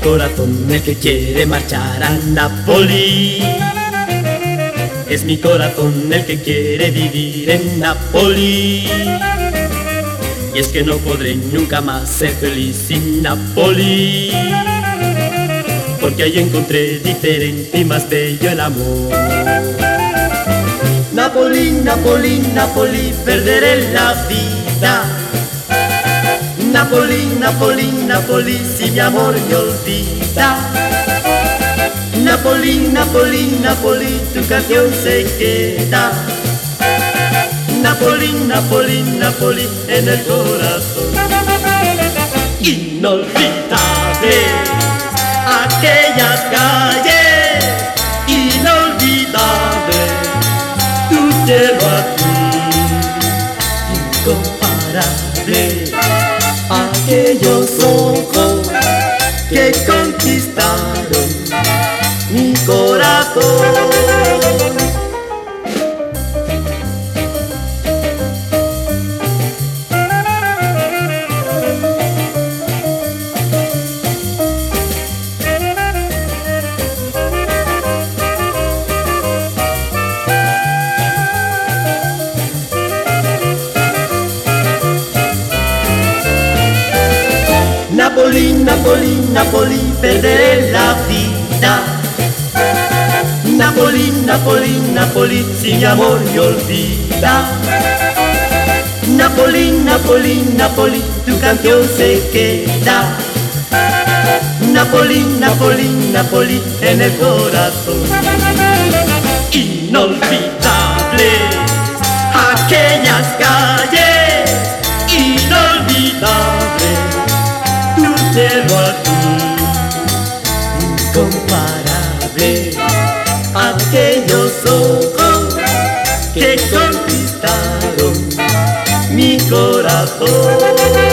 corazón el que quiere marchar a Napoli. Es mi corazón el que quiere vivir en Napoli. Y es que no podré nunca más ser feliz sin Napoli, porque ahí encontré diferente y más bello el amor. Napoli, Napoli, Napoli, perderé la vida. Napoli, Napoli, Napoli, si mi amor me olvida. Napoli, Napoli, Napoli, tu canción se queda. Napoli, Napoli, Napoli, en el corazón. Inolvidable aquellas calles, inolvidable tu cielo azul, incomparable aquellos ojos que conquistaron mi corazón. Napoli, Napoli, Napoli, perderé la vida. Napoli, Napoli, Napoli, si mi amor me olvida. Napoli, Napoli, Napoli, tu canción se queda. Napoli, Napoli, Napoli, en el corazón. Inolvidable aquellas calles, inolvidable cielo azul, incomparable aquellos ojos que conquistaron mi corazón.